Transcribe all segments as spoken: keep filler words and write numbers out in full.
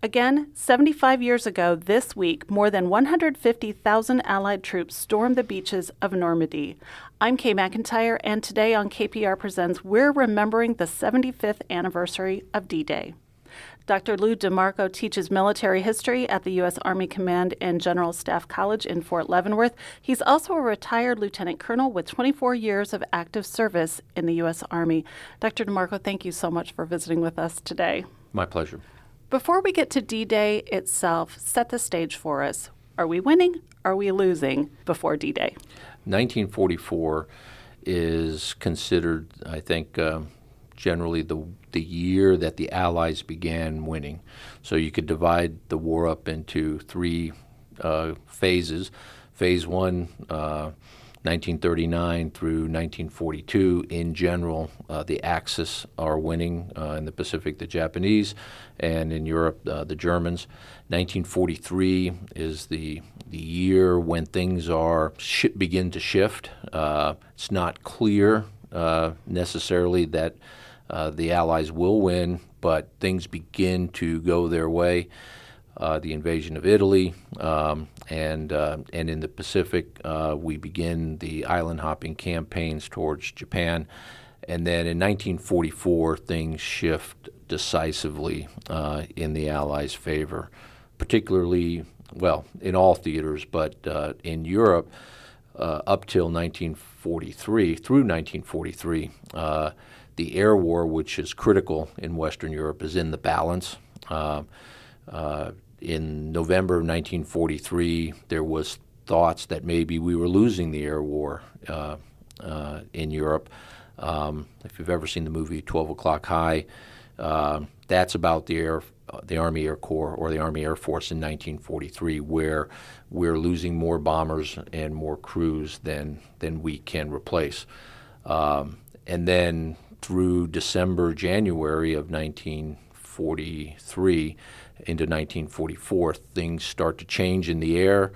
Again, seventy-five years ago this week, more than one hundred fifty thousand Allied troops stormed the beaches of Normandy. I'm Kay McIntyre, and today on K P R Presents, we're remembering the seventy-fifth anniversary of D-Day. Doctor Lou DeMarco teaches military history at the U S Army Command and General Staff College in Fort Leavenworth. He's also a retired lieutenant colonel with twenty-four years of active service in the U S Army. Doctor DeMarco, thank you so much for visiting with us today. My pleasure. Before we get to D-Day itself, set the stage for us. Are we winning? Are we losing before D-Day? nineteen forty-four is considered, I think, uh, generally the the year that the Allies began winning. So you could divide the war up into three uh, phases. Phase one, uh, nineteen thirty-nine through nineteen forty-two. In general, uh, the Axis are winning. Uh, in the Pacific, the Japanese, and in Europe, uh, the Germans. nineteen forty-three is the the year when things are sh- begin to shift. Uh, it's not clear uh, necessarily that Uh, the Allies will win, but things begin to go their way. Uh, the invasion of Italy, um, and uh, and in the Pacific, uh, we begin the island hopping campaigns towards Japan. And then in nineteen forty-four, things shift decisively uh, in the Allies' favor, particularly, well, in all theaters, but uh, in Europe, uh, up till nineteen forty-three, through nineteen forty-three, uh, the air war, which is critical in Western Europe, is in the balance. Uh, uh, in November of nineteen forty-three, there was thoughts that maybe we were losing the air war uh, uh, in Europe. Um, if you've ever seen the movie twelve O'Clock High, uh, that's about the air, uh, the Army Air Corps or the Army Air Force in nineteen forty-three, where we're losing more bombers and more crews than than we can replace. Um, and then through December, January of nineteen forty-three into nineteen forty-four, things start to change in the air.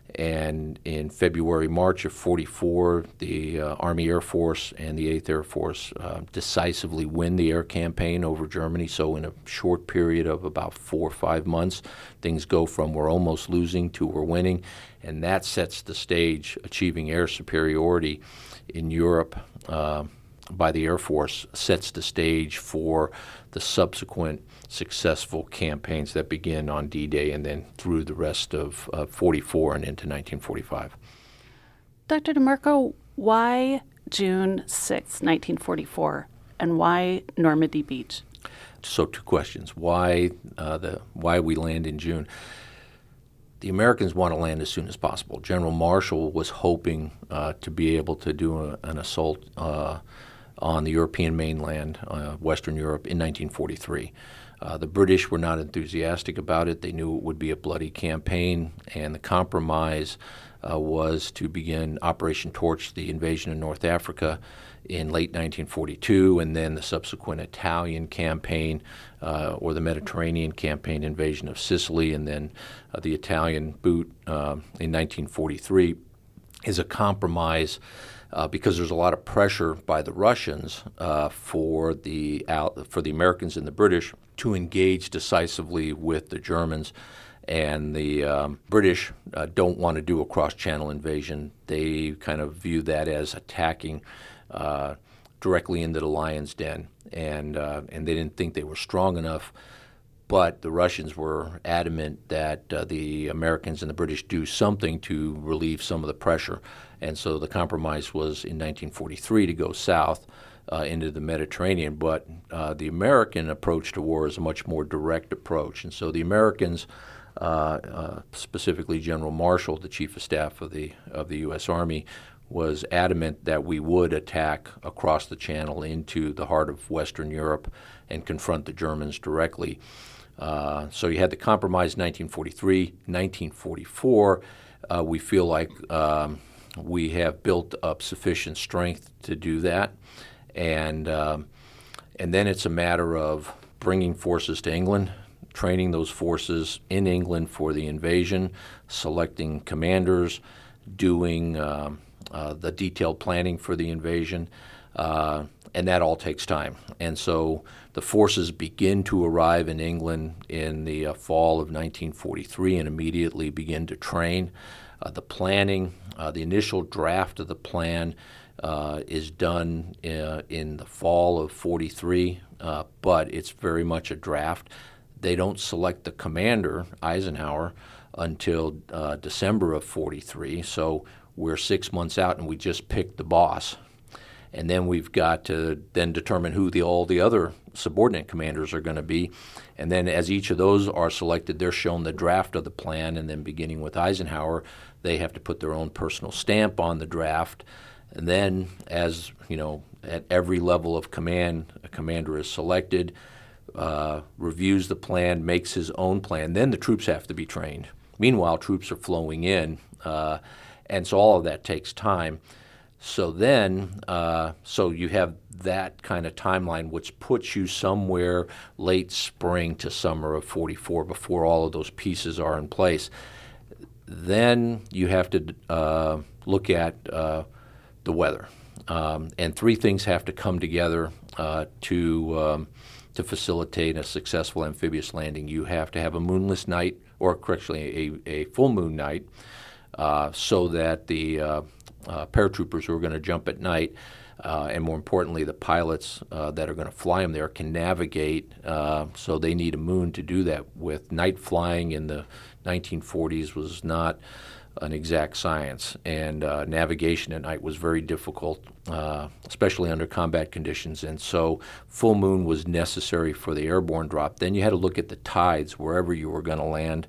And in February, March of forty-four, the uh, Army Air Force and the eighth Air Force uh, decisively win the air campaign over Germany. So in a short period of about four or five months, things go from we're almost losing to we're winning. And that sets the stage, achieving air superiority in Europe uh, by the Air Force, sets the stage for the subsequent successful campaigns that begin on D-Day and then through the rest of uh, forty-four and into nineteen forty-five. Doctor DeMarco, why June sixth, nineteen forty-four, and why Normandy Beach? So two questions. Why uh, the why we land in June? The Americans want to land as soon as possible. General Marshall was hoping uh, to be able to do a, an assault uh, on the European mainland, uh, Western Europe, in nineteen forty-three. Uh, the British were not enthusiastic about it. They knew it would be a bloody campaign, and the compromise uh, was to begin Operation Torch, the invasion of North Africa, in late nineteen forty-two, and then the subsequent Italian campaign uh, or the Mediterranean campaign, invasion of Sicily, and then uh, the Italian boot uh, in nineteen forty-three, is a compromise Uh, because there's a lot of pressure by the Russians uh, for the out, for the Americans and the British to engage decisively with the Germans, and the um, British uh, don't want to do a cross-channel invasion. They kind of view that as attacking uh, directly into the lion's den, and uh, and they didn't think they were strong enough. But the Russians were adamant that uh, the Americans and the British do something to relieve some of the pressure. And so the compromise was in nineteen forty-three to go south uh, into the Mediterranean. But uh, the American approach to war is a much more direct approach. And so the Americans, uh, uh, specifically General Marshall, the Chief of Staff of the of the U S Army, was adamant that we would attack across the channel into the heart of Western Europe and confront the Germans directly. Uh, so you had the compromise nineteen forty-three. nineteen forty-four, uh, we feel like um, we have built up sufficient strength to do that. And, um, and then it's a matter of bringing forces to England, training those forces in England for the invasion, selecting commanders, doing um, uh, the detailed planning for the invasion. Uh, and that all takes time. And so the forces begin to arrive in England in the uh, fall of nineteen forty-three and immediately begin to train. Uh, the planning, uh, the initial draft of the plan uh, is done uh, in the fall of forty-three, uh, but it's very much a draft. They don't select the commander, Eisenhower, until uh, December of forty-three, so we're six months out and we just picked the boss. And then we've got to then determine who the, all the other subordinate commanders are going to be. And then as each of those are selected, they're shown the draft of the plan. And then beginning with Eisenhower, they have to put their own personal stamp on the draft. And then as, you know, at every level of command, a commander is selected, uh, reviews the plan, makes his own plan. Then the troops have to be trained. Meanwhile, troops are flowing in. Uh, and so all of that takes time. So then, uh, so you have that kind of timeline, which puts you somewhere late spring to summer of forty-four before all of those pieces are in place. Then you have to uh, look at uh, the weather, um, and three things have to come together uh, to um, to facilitate a successful amphibious landing. You have to have a moonless night, or correctly, a, a full moon night, uh, so that the uh, Uh, paratroopers who are going to jump at night, uh, and more importantly, the pilots uh, that are going to fly them there can navigate. Uh, so they need a moon to do that with. Night flying in the nineteen forties was not an exact science, and uh, navigation at night was very difficult, uh, especially under combat conditions. And so full moon was necessary for the airborne drop. Then you had to look at the tides wherever you were going to land,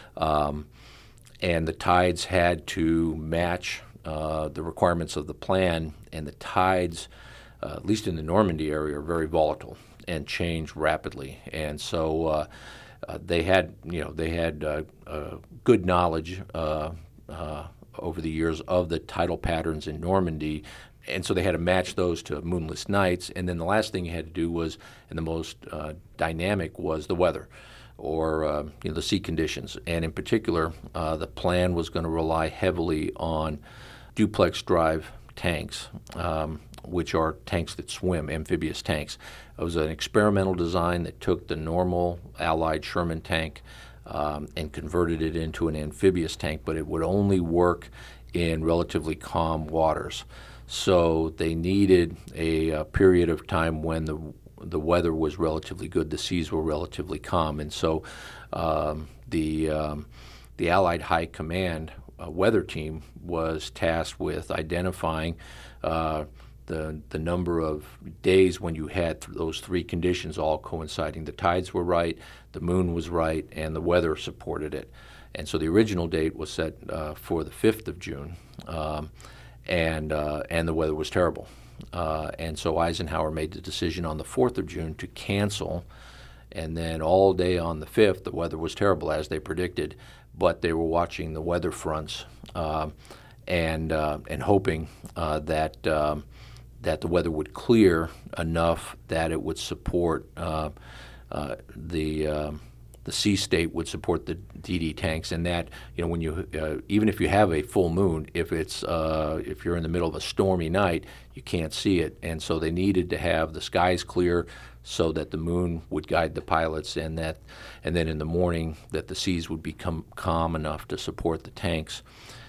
um, and the tides had to match Uh, the requirements of the plan, and the tides, uh, at least in the Normandy area, are very volatile and change rapidly. And so uh, uh, they had, you know, they had uh, uh, good knowledge uh, uh, over the years of the tidal patterns in Normandy, and so they had to match those to moonless nights. And then the last thing you had to do was, and the most uh, dynamic, was the weather, or uh, you know, the sea conditions. And in particular, uh, the plan was going to rely heavily on duplex drive tanks, um, which are tanks that swim, amphibious tanks. It was an experimental design that took the normal Allied Sherman tank um, and converted it into an amphibious tank, but it would only work in relatively calm waters. So they needed a, a period of time when the the weather was relatively good, the seas were relatively calm, and so um, the um, the Allied High Command uh, weather team was tasked with identifying uh, the the number of days when you had th- those three conditions all coinciding. The tides were right, the moon was right, and the weather supported it. And so the original date was set uh, for the fifth of June, um, and uh, and the weather was terrible. Uh, and so Eisenhower made the decision on the fourth of June to cancel, and then all day on the fifth, the weather was terrible, as they predicted, but they were watching the weather fronts uh, and uh, and hoping uh, that um, that the weather would clear enough that it would support uh, uh, the uh, the sea state would support the D D tanks, and that, you know, when you uh, even if you have a full moon, if it's uh, if you're in the middle of a stormy night, you can't see it, and so they needed to have the skies clear so that the moon would guide the pilots, and that and then in the morning that the seas would become calm enough to support the tanks,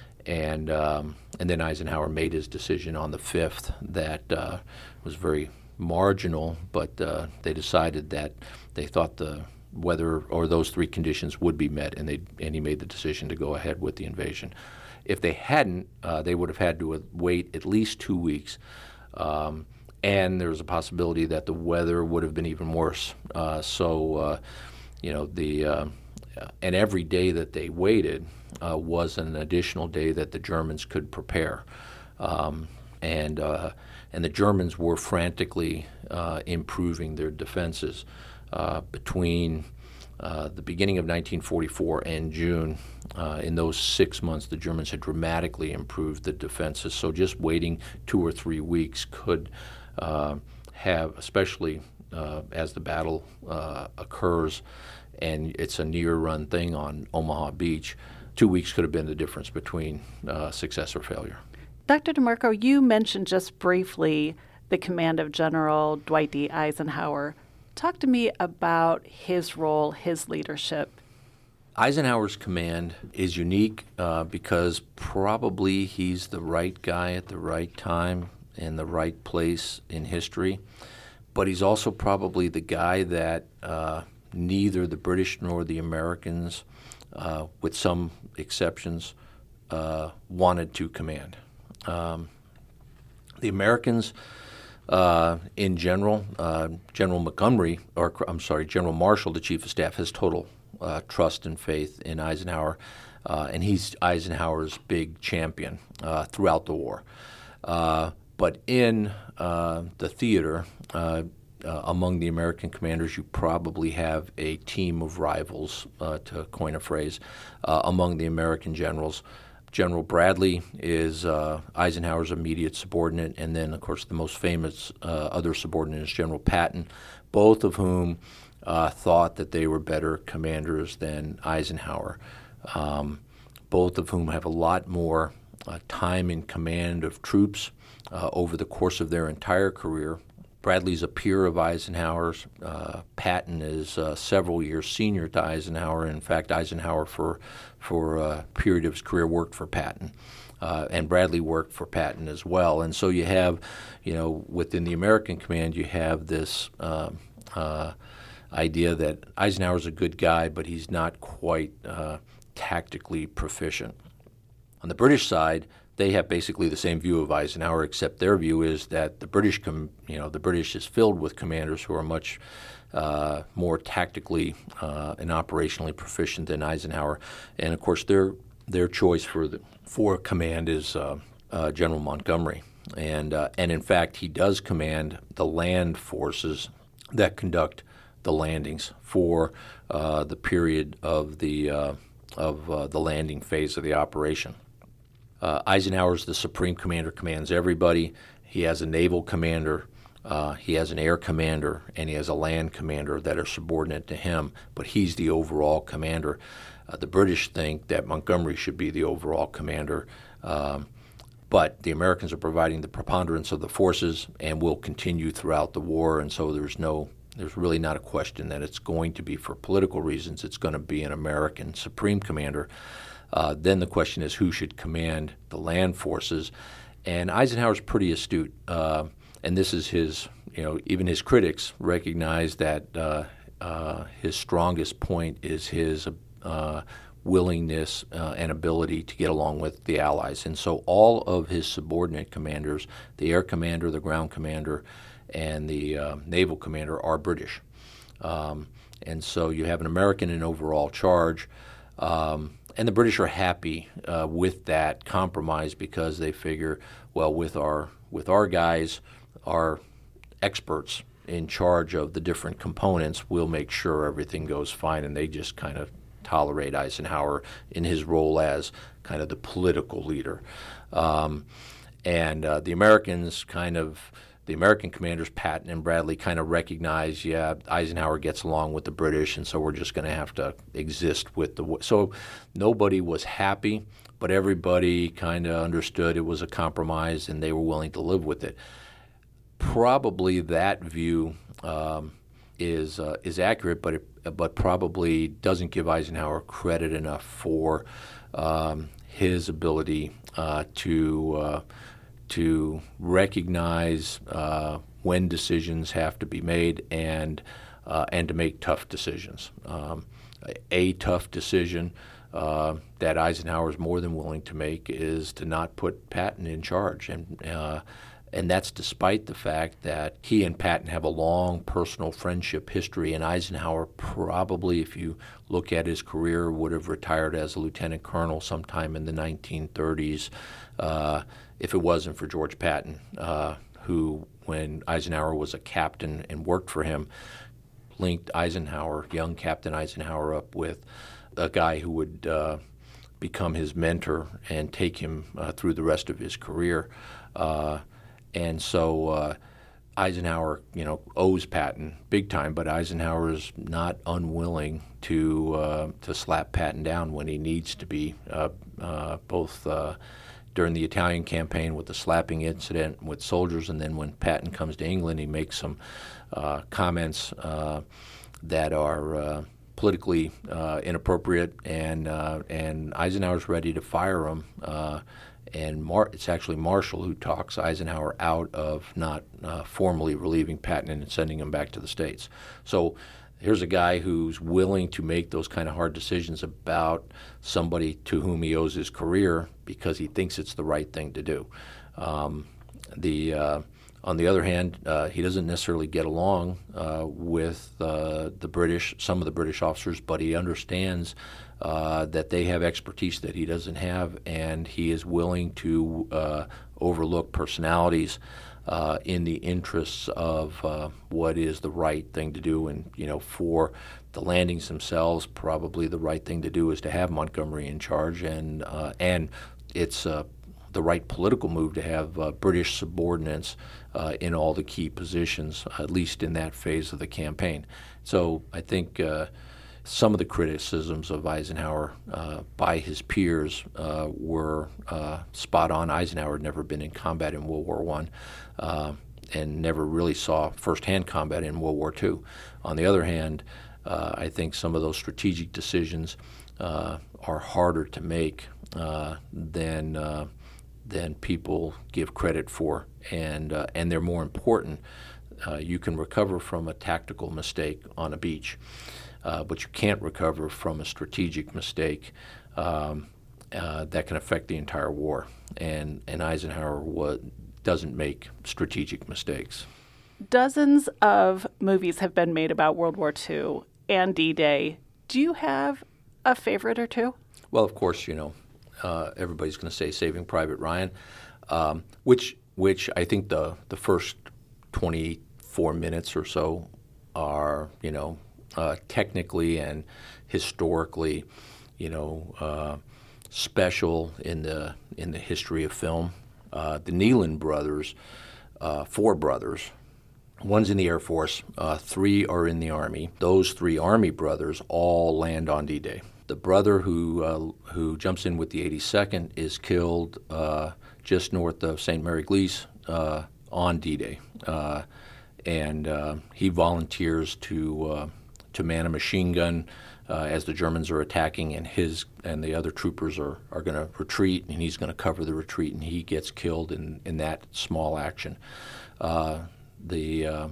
and um, and then Eisenhower made his decision on the fifth that uh, was very marginal, but uh, they decided that they thought the weather or those three conditions would be met, and they and he made the decision to go ahead with the invasion. If they hadn't, uh, they would have had to uh, wait at least two weeks, um, and there was a possibility that the weather would have been even worse. Uh, so, uh, you know, the uh, and every day that they waited uh, was an additional day that the Germans could prepare, um, and uh, and the Germans were frantically uh, improving their defenses. Uh, between uh, the beginning of nineteen forty-four and June, uh, in those six months, the Germans had dramatically improved the defenses. So just waiting two or three weeks could uh, have, especially uh, as the battle uh, occurs, and it's a near-run thing on Omaha Beach, two weeks could have been the difference between uh, success or failure. Doctor DeMarco, you mentioned just briefly the command of General Dwight D. Eisenhower. Talk to me about his role, his leadership. Eisenhower's command is unique uh, because probably he's the right guy at the right time in the right place in history, but he's also probably the guy that uh, neither the British nor the Americans, uh, with some exceptions, uh, wanted to command. Um, the Americans, uh, in general, uh, General Montgomery, or I'm sorry, General Marshall, the Chief of Staff, has total uh, trust and faith in Eisenhower, uh, and he's Eisenhower's big champion uh, throughout the war. Uh, but in uh, the theater, uh, uh, among the American commanders, you probably have a team of rivals, uh, to coin a phrase, uh, among the American generals. General Bradley is uh, Eisenhower's immediate subordinate, and then, of course, the most famous uh, other subordinate is General Patton, both of whom uh, thought that they were better commanders than Eisenhower, um, both of whom have a lot more uh, time in command of troops uh, over the course of their entire career. Bradley's a peer of Eisenhower's. Uh, Patton is uh, several years senior to Eisenhower. In fact, Eisenhower, for for a period of his career, worked for Patton, uh, and Bradley worked for Patton as well. And so you have, you know, within the American command, you have this uh, uh, idea that Eisenhower's a good guy, but he's not quite uh, tactically proficient. On the British side, they have basically the same view of Eisenhower, except their view is that the British, com- you know, the British is filled with commanders who are much uh, more tactically uh, and operationally proficient than Eisenhower. And of course, their their choice for the for command is uh, uh, General Montgomery, and uh, and in fact, he does command the land forces that conduct the landings for uh, the period of the uh, of uh, the landing phase of the operation. Uh, Eisenhower's the supreme commander, commands everybody. He has a naval commander, uh, he has an air commander, and he has a land commander that are subordinate to him, but he's the overall commander. Uh, the British think that Montgomery should be the overall commander, um, but the Americans are providing the preponderance of the forces and will continue throughout the war, and so there's no There's really not a question that it's going to be, for political reasons, it's going to be an American supreme commander. Uh, then the question is who should command the land forces, and Eisenhower's pretty astute. Uh, and this is his, you know, even his critics recognize that uh, uh, his strongest point is his uh, willingness uh, and ability to get along with the Allies. And so all of his subordinate commanders, the air commander, the ground commander, and the uh, naval commander, are British. Um, and so you have an American in overall charge. Um, And the British are happy uh, with that compromise because they figure, well, with our with our guys, our experts in charge of the different components, we'll make sure everything goes fine, and they just kind of tolerate Eisenhower in his role as kind of the political leader. Um, and uh, the Americans kind of The American commanders, Patton and Bradley, kind of recognize, yeah, Eisenhower gets along with the British, and so we're just going to have to exist with the. So nobody was happy, but everybody kind of understood it was a compromise, and they were willing to live with it. Probably that view um, is uh, is accurate, but it, but probably doesn't give Eisenhower credit enough for um, his ability uh, to. Uh, to recognize uh, when decisions have to be made and uh, and to make tough decisions. Um, a, a tough decision uh, that Eisenhower is more than willing to make is to not put Patton in charge, and uh, and that's despite the fact that he and Patton have a long personal friendship history, and Eisenhower probably, if you look at his career, would have retired as a lieutenant colonel sometime in the nineteen thirties. Uh, if it wasn't for George Patton, uh, who, when Eisenhower was a captain and worked for him, linked Eisenhower, young Captain Eisenhower, up with a guy who would uh, become his mentor and take him uh, through the rest of his career. Uh, and so uh, Eisenhower, you know, owes Patton big time, but Eisenhower is not unwilling to uh, to slap Patton down when he needs to be, uh, uh, both uh, during the Italian campaign with the slapping incident with soldiers, and then when Patton comes to England, he makes some uh, comments uh, that are uh, politically uh, inappropriate, and uh, and Eisenhower's ready to fire him. Uh, and Mar- it's actually Marshall who talks Eisenhower out of not uh, formally relieving Patton and sending him back to the States. So here's a guy who's willing to make those kind of hard decisions about somebody to whom he owes his career because he thinks it's the right thing to do. Um, the uh, on the other hand, uh, he doesn't necessarily get along uh, with uh, the British, some of the British officers, but he understands uh, that they have expertise that he doesn't have, and he is willing to uh, overlook personalities Uh, in the interests of uh, what is the right thing to do. And, you know, for the landings themselves, probably the right thing to do is to have Montgomery in charge, and uh, and it's uh, the right political move to have uh, British subordinates uh, in all the key positions, at least in that phase of the campaign. So I think uh, some of the criticisms of Eisenhower uh, by his peers uh, were uh, spot on. Eisenhower had never been in combat in World War One, uh, and never really saw firsthand combat in World War Two. On the other hand, uh, I think some of those strategic decisions uh, are harder to make uh, than uh, than people give credit for, and uh, and they're more important. Uh, you can recover from a tactical mistake on a beach. Uh, but you can't recover from a strategic mistake um, uh, that can affect the entire war. And, and Eisenhower wa- doesn't make strategic mistakes. Dozens of movies have been made about World War Two and D-Day. Do you have a favorite or two? Well, of course, you know, uh, everybody's going to say Saving Private Ryan, um, which which I think the, the first twenty-four minutes or so are, you know, Uh, technically and historically, you know, uh, special in the in the history of film. Uh, the Nealon brothers, uh, four brothers, one's in the Air Force, uh, three are in the Army. Those three Army brothers all land on D-Day. The brother who uh, who jumps in with the eighty-second is killed uh, just north of Saint Mary Glees uh, on D-Day, uh, and uh, he volunteers to. Uh, to man a machine gun uh, as the Germans are attacking, and his and the other troopers are, are going to retreat, and he's going to cover the retreat, and he gets killed in, in that small action. Uh, the uh,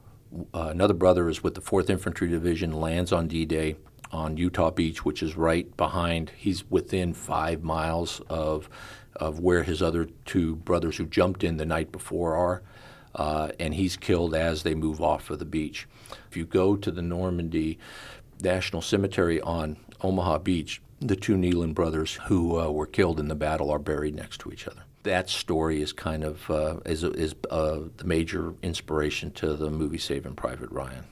uh, another brother is with the fourth Infantry Division, lands on D-Day on Utah Beach, which is right behind. He's within five miles of of where his other two brothers who jumped in the night before are. Uh, and he's killed as they move off of the beach. If you go to the Normandy National Cemetery on Omaha Beach, the two Nealon brothers who uh, were killed in the battle are buried next to each other. That story is kind of uh, is is uh, the major inspiration to the movie Saving Private Ryan.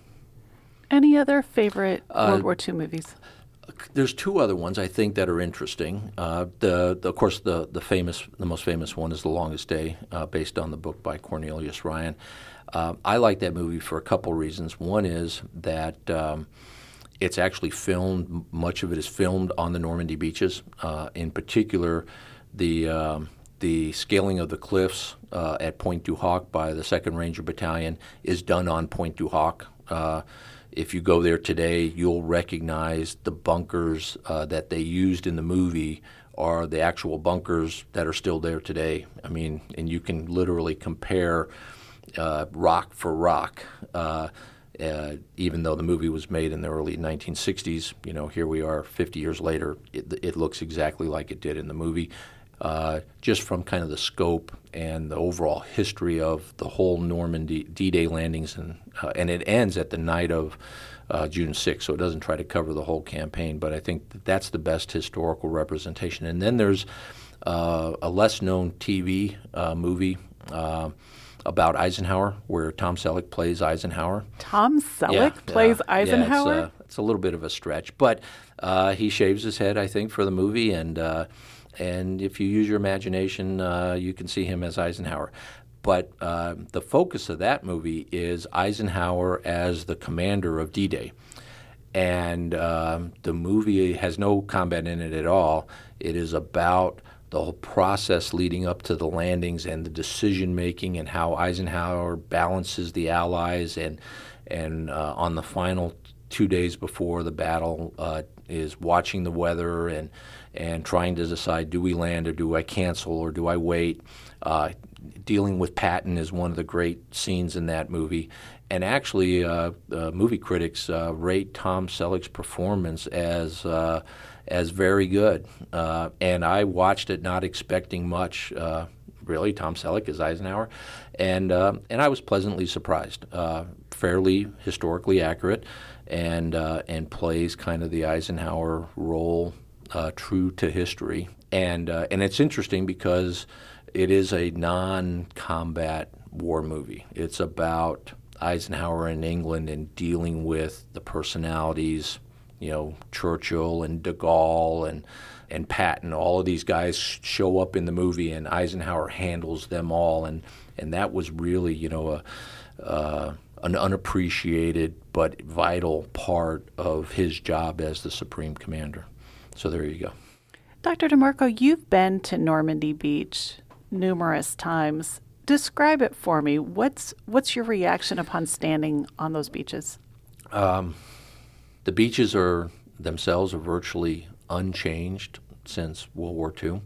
Any other favorite Uh, World War Two movies? There's two other ones I think that are interesting. Uh, the, the, of course, the the famous, the most famous one is The Longest Day, uh, based on the book by Cornelius Ryan. Uh, I like that movie for a couple reasons. One is that um, it's actually filmed. Much of it is filmed on the Normandy beaches. Uh, in particular, the um, the scaling of the cliffs uh, at Pointe du Hoc by the Second Ranger Battalion is done on Pointe du Hoc. Uh, If you go there today, you'll recognize the bunkers uh, that they used in the movie are the actual bunkers that are still there today. I mean, and you can literally compare uh, rock for rock. Uh, uh, even though the movie was made in the early nineteen sixties, you know, here we are fifty years later. It, it looks exactly like it did in the movie. Uh, just from kind of the scope and the overall history of the whole Normandy D-Day landings, and uh, and it ends at the night of uh, June sixth, so it doesn't try to cover the whole campaign. But I think that that's the best historical representation. And then there's uh, a less-known T V uh, movie uh, about Eisenhower, where Tom Selleck plays Eisenhower. Tom Selleck yeah, plays uh, Eisenhower? Yeah, it's, uh, it's a little bit of a stretch, but uh, he shaves his head, I think, for the movie, and uh, and if you use your imagination, uh, you can see him as Eisenhower. But uh, the focus of that movie is Eisenhower as the commander of D-Day. And um, the movie has no combat in it at all. It is about the whole process leading up to the landings and the decision making and how Eisenhower balances the Allies and and uh, on the final two days before the battle uh, is watching the weather and and trying to decide, do we land or do I cancel or do I wait? Uh, dealing with Patton is one of the great scenes in that movie. And actually, uh, uh, movie critics uh, rate Tom Selleck's performance as uh, as very good. Uh, and I watched it not expecting much. Uh, really, Tom Selleck is Eisenhower, and uh, and I was pleasantly surprised. Uh, fairly historically accurate, and uh, and plays kind of the Eisenhower role uh, true to history. And uh, and it's interesting because it is a non-combat war movie. It's about Eisenhower in England and dealing with the personalities, you know, Churchill and de Gaulle and and Patton. All of these guys show up in the movie, and Eisenhower handles them all, and and that was really, you know, a, uh, an unappreciated but vital part of his job as the Supreme Commander. So there you go. Doctor DeMarco, you've been to Normandy Beach numerous times. Describe it for me. What's what's your reaction upon standing on those beaches? Um, the beaches are themselves are virtually unchanged since World War Two.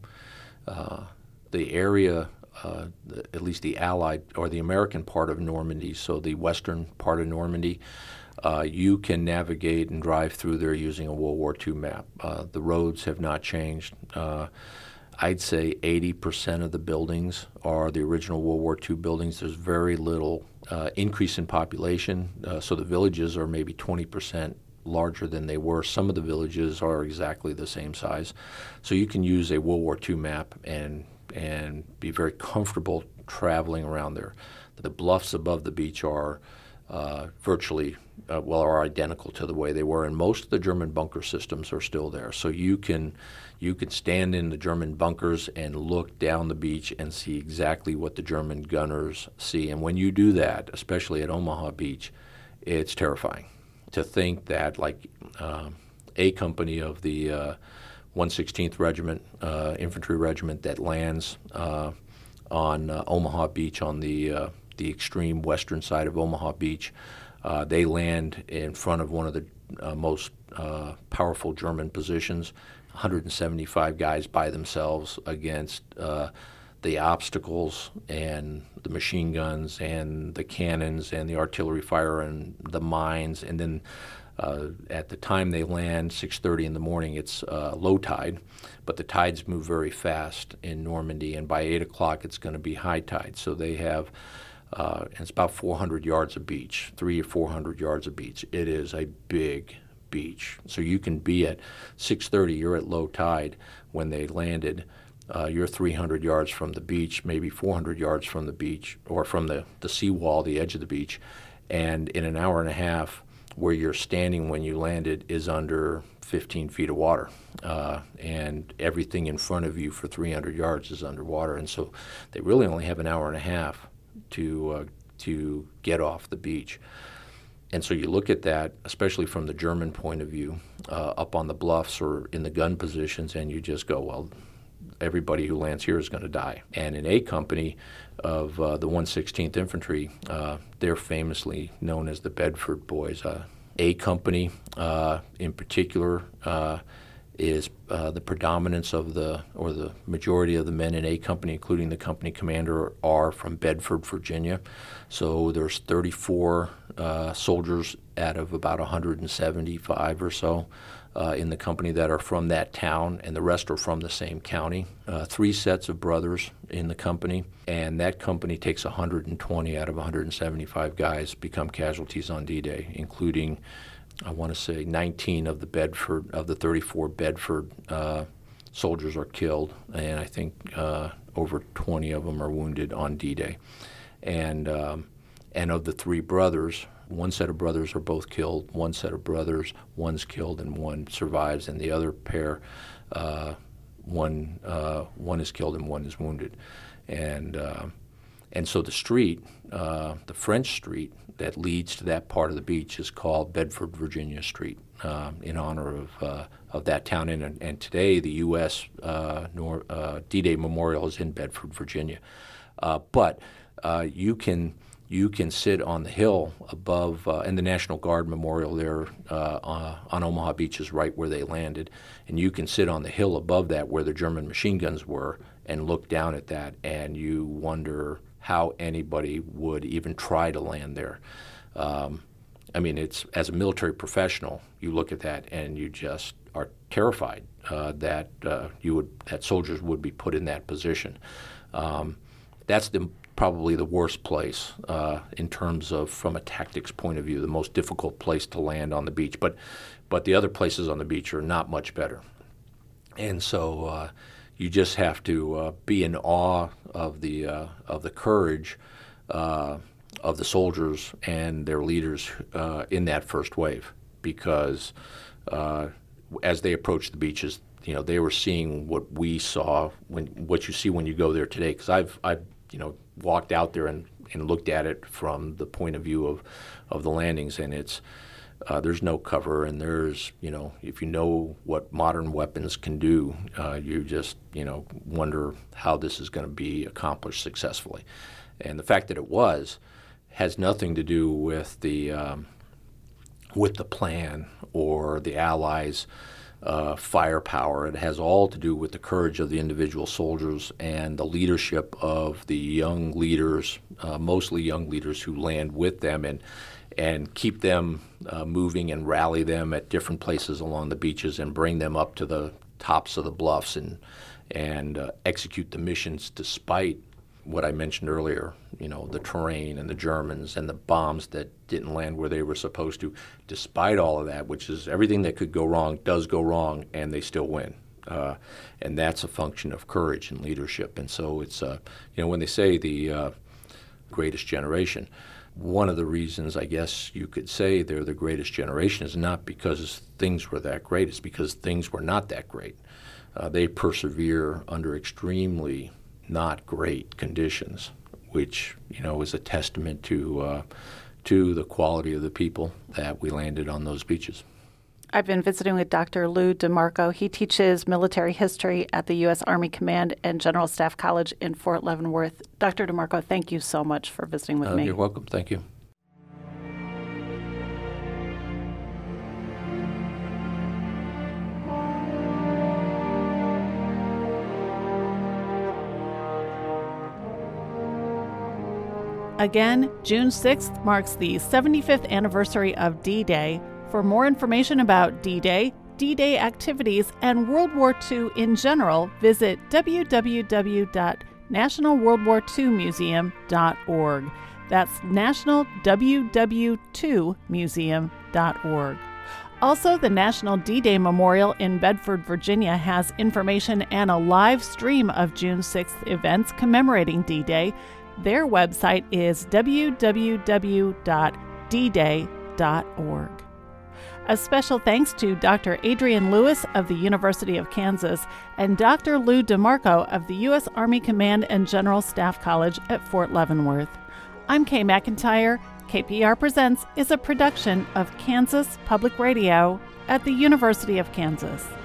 Uh, the area, uh, the, at least the Allied or the American part of Normandy, so the western part of Normandy, uh, you can navigate and drive through there using a World War Two map. Uh, the roads have not changed. Uh, I'd say eighty percent of the buildings are the original World War Two buildings. There's very little uh, increase in population, uh, so the villages are maybe twenty percent larger than they were. Some of the villages are exactly the same size. So you can use a World War Two map and and be very comfortable traveling around there. The bluffs above the beach are uh, virtually, uh, well, are identical to the way they were, and most of the German bunker systems are still there. So you can you can stand in the German bunkers and look down the beach and see exactly what the German gunners see. And when you do that, especially at Omaha Beach, it's terrifying to think that, like, uh, a company of the uh, one sixteenth Regiment, uh, Infantry Regiment that lands uh, on uh, Omaha Beach on the uh, the extreme western side of Omaha Beach. Uh, they land in front of one of the uh, most uh, powerful German positions, one hundred seventy-five guys by themselves against uh, the obstacles and the machine guns and the cannons and the artillery fire and the mines. And then uh, at the time they land, six thirty in the morning, it's uh, low tide, but the tides move very fast in Normandy, and by eight o'clock it's going to be high tide. So they have Uh, and it's about four hundred yards of beach, three or four hundred yards of beach. It is a big beach. So you can be at six thirty, you're at low tide when they landed. Uh, you're three hundred yards from the beach, maybe four hundred yards from the beach, or from the, the seawall, the edge of the beach. And in an hour and a half, where you're standing when you landed is under fifteen feet of water. Uh, and everything in front of you for three hundred yards is underwater. And so they really only have an hour and a half to uh, to get off the beach. And so you look at that, especially from the German point of view, uh, up on the bluffs or in the gun positions, and you just go, well, everybody who lands here is going to die. And in A Company of uh, the one sixteenth Infantry, uh, they're famously known as the Bedford Boys. Uh, A Company uh, in particular uh, is uh, the predominance of the, or the majority of the men in A Company, including the company commander, are from Bedford, Virginia. So there's thirty-four uh, soldiers out of about one hundred seventy-five or so uh, in the company that are from that town, and the rest are from the same county. Uh, three sets of brothers in the company, and that company takes one hundred twenty out of one hundred seventy-five guys become casualties on D-Day, including, I want to say, nineteen of the Bedford, of the thirty-four Bedford uh, soldiers are killed, and I think uh, over twenty of them are wounded on D-Day. And um, and of the three brothers, one set of brothers are both killed, one set of brothers, one's killed and one survives, and the other pair, uh, one uh, one is killed and one is wounded. And uh, And so the street, uh, the French street that leads to that part of the beach is called Bedford Virginia Street, uh, in honor of uh, of that town. And, and today the U S Uh, nor, uh, D-Day Memorial is in Bedford, Virginia. Uh, but uh, you can you can sit on the hill above, uh, and the National Guard Memorial there uh, on, on Omaha Beach is right where they landed, and you can sit on the hill above that where the German machine guns were and look down at that, and you wonder how anybody would even try to land there. Um, I mean, it's as a military professional, you look at that and you just are terrified uh, that uh, you would that soldiers would be put in that position. Um, that's the probably the worst place uh, in terms of, from a tactics point of view, the most difficult place to land on the beach. But but the other places on the beach are not much better. And so uh, you just have to uh, be in awe of the uh, of the courage uh, of the soldiers and their leaders uh, in that first wave, because uh, as they approached the beaches, you know, they were seeing what we saw when what you see when you go there today. Because I've I've you know walked out there and, and looked at it from the point of view of of the landings, and it's uh, there's no cover, and there's you know if you know what modern weapons can do, uh, you just you know wonder how this is going to be accomplished successfully. And the fact that it was has nothing to do with the um, with the plan or the Allies' uh, firepower. It has all to do with the courage of the individual soldiers and the leadership of the young leaders, uh, mostly young leaders who land with them and and keep them uh, moving and rally them at different places along the beaches and bring them up to the tops of the bluffs and and uh, execute the missions despite what I mentioned earlier, you know, the terrain and the Germans and the bombs that didn't land where they were supposed to. Despite all of that, which is everything that could go wrong does go wrong, and they still win. Uh, and that's a function of courage and leadership. And so it's, uh, you know, when they say the uh, greatest generation, one of the reasons I guess you could say they're the greatest generation is not because things were that great, it's because things were not that great. Uh, they persevere under extremely not great conditions, which you know is a testament to uh, to the quality of the people that we landed on those beaches. I've been visiting with Doctor Lou DeMarco. He teaches military history at the U S Army Command and General Staff College in Fort Leavenworth. Doctor DeMarco, thank you so much for visiting with uh, me. You're welcome. Thank you. Again, June sixth marks the seventy-fifth anniversary of D-Day. For more information about D-Day, D-Day activities, and World War Two in general, visit w w w dot national world war two museum dot org. That's national w w two museum dot org. Also, the National D-Day Memorial in Bedford, Virginia has information and a live stream of June sixth events commemorating D-Day. Their website is w w w dot d day dot org. A special thanks to Doctor Adrian Lewis of the University of Kansas and Doctor Lou DeMarco of the U S Army Command and General Staff College at Fort Leavenworth. I'm Kay McIntyre. K P R Presents is a production of Kansas Public Radio at the University of Kansas.